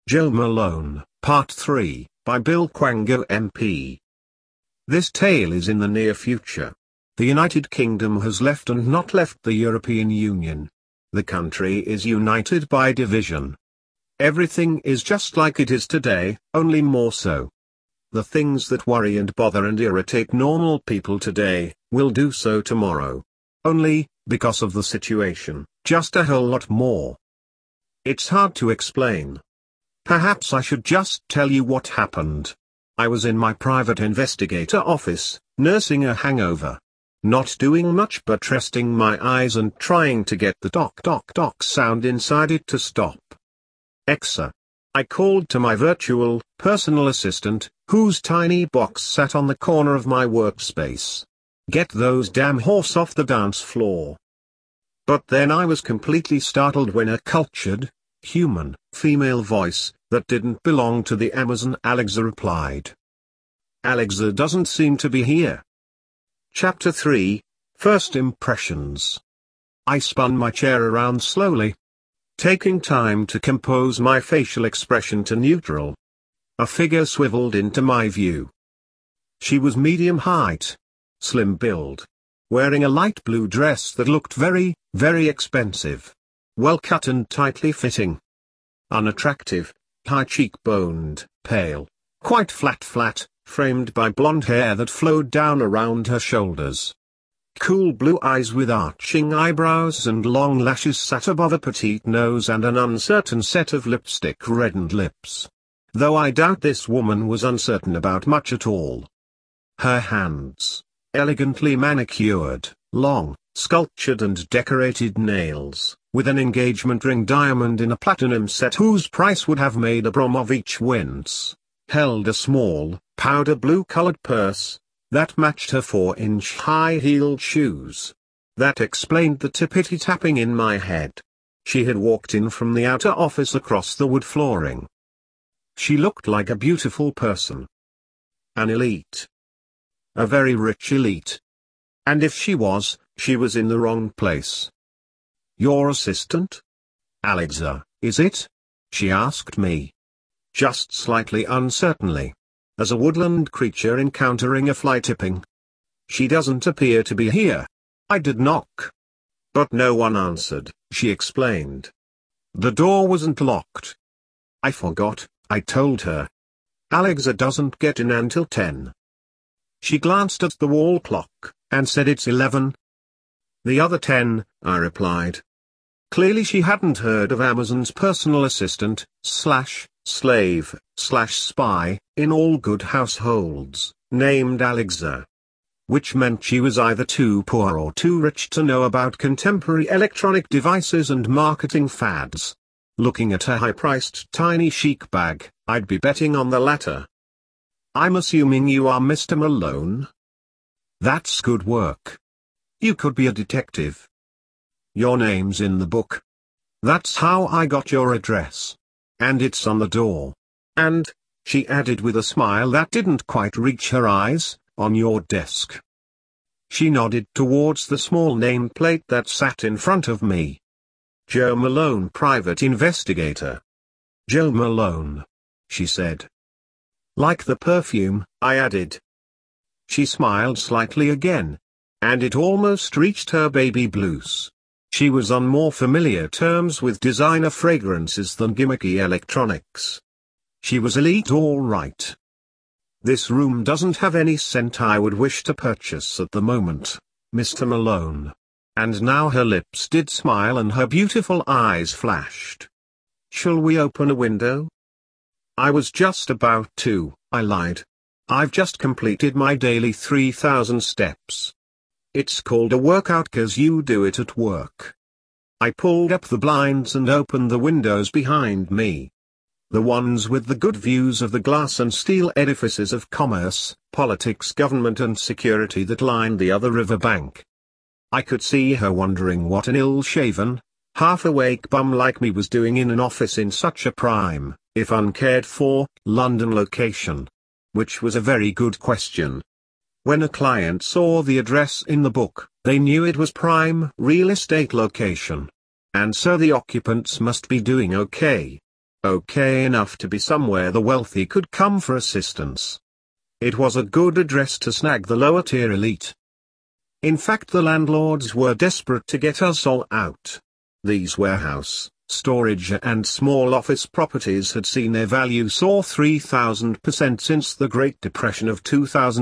Joe Malone, Part 3, by Bill Quango MP. This tale is in the near future. The United Kingdom has left and not left the European Union. The country is united by division. Everything is just like it is today, only more so. The things that worry and bother and irritate normal people today, will do so tomorrow. Only, because of the situation, just a whole lot more. It's hard to explain. Perhaps I should just tell you what happened. I was in my private investigator office, nursing a hangover. Not doing much but resting my eyes and trying to get the tock sound inside it to stop. Exa. I called to my virtual, personal assistant, whose tiny box sat on the corner of my workspace. Get those damn horse off the dance floor. But then I was completely startled when a cultured, human, female voice, that didn't belong to the Amazon Alexa replied. Alexa doesn't seem to be here. Chapter 3, First Impressions. I spun my chair around slowly, taking time to compose my facial expression to neutral. A figure swiveled into my view. She was medium height, slim build, wearing a light blue dress that looked very, very expensive. Well cut and tightly fitting. Unattractive, high cheekboned, pale, quite flat, framed by blonde hair that flowed down around her shoulders. Cool blue eyes with arching eyebrows and long lashes sat above a petite nose and an uncertain set of lipstick-reddened lips. Though I doubt this woman was uncertain about much at all. Her hands, elegantly manicured, long, sculptured and decorated nails, with an engagement ring diamond in a platinum set whose price would have made Abramovich wince, held a small, powder blue-colored purse, that matched her 4-inch high-heeled shoes. That explained the tippity-tapping in my head. She had walked in from the outer office across the wood flooring. She looked like a beautiful person. An elite. A very rich elite. And if she was in the wrong place. Your assistant? Alexa, is it? She asked me. Just slightly uncertainly. As a woodland creature encountering a fly tipping. She doesn't appear to be here. I did knock. But no one answered, she explained. The door wasn't locked. I forgot, I told her. Alexa doesn't get in until 10. She glanced at the wall clock, and said it's 11. The other 10, I replied. Clearly she hadn't heard of Amazon's personal assistant, slave, spy, in all good households, named Alexa. Which meant she was either too poor or too rich to know about contemporary electronic devices and marketing fads. Looking at her high-priced tiny chic bag, I'd be betting on the latter. I'm assuming you are Mr. Malone? That's good work. You could be a detective. Your name's in the book. That's how I got your address. And it's on the door. And, she added with a smile that didn't quite reach her eyes, on your desk. She nodded towards the small nameplate that sat in front of me. Joe Malone, private investigator. Joe Malone, she said. Like the perfume, I added. She smiled slightly again. And it almost reached her baby blues. She was on more familiar terms with designer fragrances than gimmicky electronics. She was elite all right. This room doesn't have any scent I would wish to purchase at the moment, Mr. Malone. And now her lips did smile and her beautiful eyes flashed. Shall we open a window? I was just about to, I lied. I've just completed my daily 3,000 steps. It's called a workout 'cause you do it at work. I pulled up the blinds and opened the windows behind me. The ones with the good views of the glass and steel edifices of commerce, politics, government and security that lined the other riverbank. I could see her wondering what an ill-shaven, half-awake bum like me was doing in an office in such a prime, if uncared for, London location. Which was a very good question. When a client saw the address in the book, they knew it was prime real estate location. And so the occupants must be doing okay. Okay enough to be somewhere the wealthy could come for assistance. It was a good address to snag the lower tier elite. In fact, the landlords were desperate to get us all out. These warehouse, storage and small office properties had seen their value soar 3,000% since the Great Depression of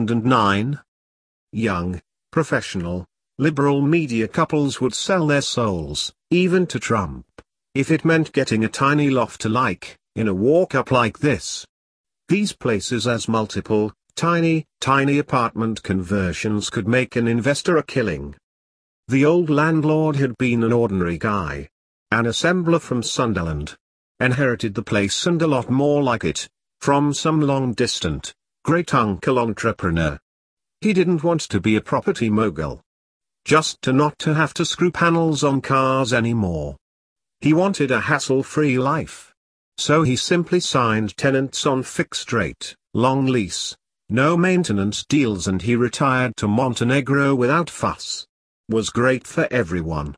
2009. Young, professional, liberal media couples would sell their souls, even to Trump, if it meant getting a tiny loft to like, in a walk-up like this. These places as multiple, tiny apartment conversions could make an investor a killing. The old landlord had been an ordinary guy. An assembler from Sunderland. Inherited the place and a lot more like it, from some long-distant, great-uncle entrepreneur. He didn't want to be a property mogul. Just to not to have to screw panels on cars anymore. He wanted a hassle-free life. So he simply signed tenants on fixed-rate, long lease, no maintenance deals, and he retired to Montenegro without fuss. Was great for everyone.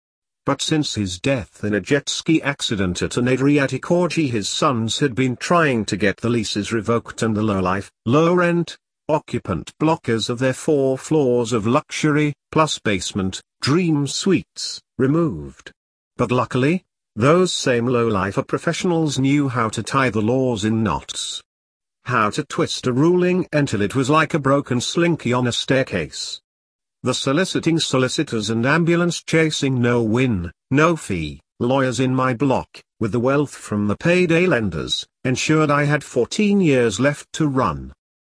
But since his death in a jet ski accident at an Adriatic orgy, his sons had been trying to get the leases revoked and the low-life, low-rent, occupant blockers of their 4 floors of luxury, plus basement, dream suites, removed. But luckily, those same low-lifer professionals knew how to tie the laws in knots. How to twist a ruling until it was like a broken slinky on a staircase. The soliciting solicitors and ambulance chasing no-win, no-fee, lawyers in my block, with the wealth from the payday lenders, ensured I had 14 years left to run.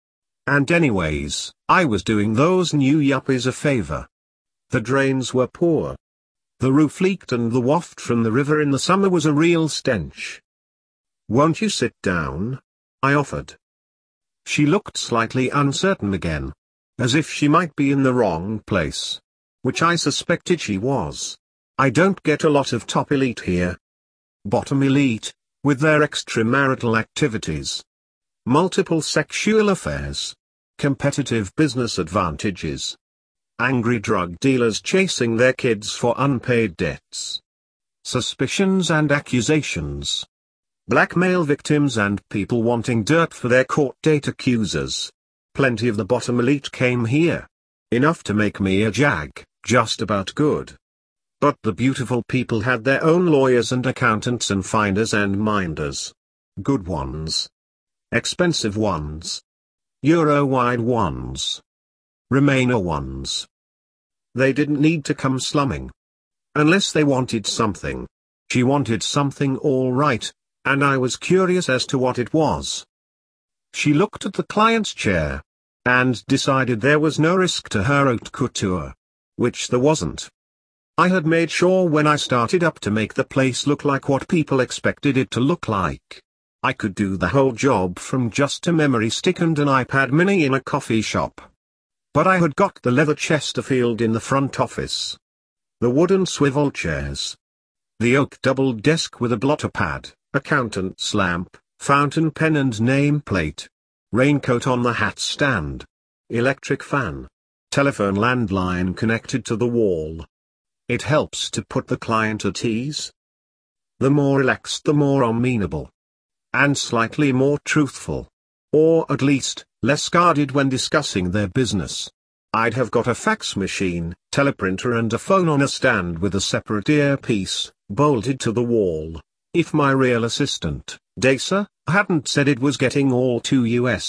And anyways, I was doing those new yuppies a favor. The drains were poor. The roof leaked and the waft from the river in the summer was a real stench. "Won't you sit down?" I offered. She looked slightly uncertain again. As if she might be in the wrong place. Which I suspected she was. I don't get a lot of top elite here. Bottom elite, with their extramarital activities. Multiple sexual affairs. Competitive business advantages. Angry drug dealers chasing their kids for unpaid debts. Suspicions and accusations. Blackmail victims and people wanting dirt for their court date accusers. Plenty of the bottom elite came here. Enough to make me a jag, just about good. But the beautiful people had their own lawyers and accountants and finders and minders. Good ones. Expensive ones. Euro-wide ones. Remainer ones. They didn't need to come slumming. Unless they wanted something. She wanted something all right, and I was curious as to what it was. She looked at the client's chair. And decided there was no risk to her haute couture. Which there wasn't. I had made sure when I started up to make the place look like what people expected it to look like. I could do the whole job from just a memory stick and an iPad mini in a coffee shop. But I had got the leather Chesterfield in the front office. The wooden swivel chairs. The oak double desk with a blotter pad, accountant's lamp, fountain pen and nameplate. Raincoat on the hat stand. Electric fan. Telephone landline connected to the wall. It helps to put the client at ease. The more relaxed the more amenable. And slightly more truthful. Or at least, less guarded when discussing their business. I'd have got a fax machine, teleprinter and a phone on a stand with a separate earpiece, bolted to the wall, if my real assistant, Dasa, hadn't said it was getting all to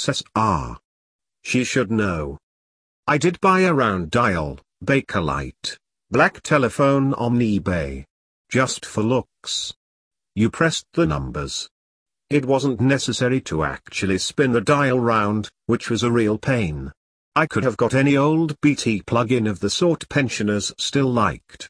USSR. She should know. I did buy a round dial, Bakelite, black telephone on eBay. Just for looks. You pressed the numbers. It wasn't necessary to actually spin the dial round, which was a real pain. I could have got any old BT plug-in of the sort pensioners still liked.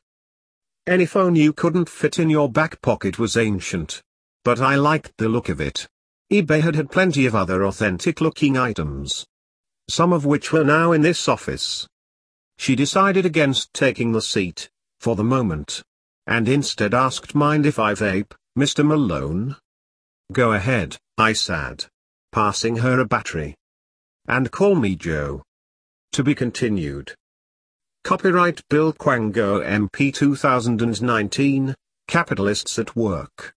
Any phone you couldn't fit in your back pocket was ancient. But I liked the look of it. eBay had plenty of other authentic-looking items. Some of which were now in this office. She decided against taking the seat, for the moment. And instead asked, "Mind if I vape, Mr. Malone?" "Go ahead," I said. Passing her a battery. "And call me Joe." To be continued. Copyright Bill Quango MP 2019, Capitalists at Work.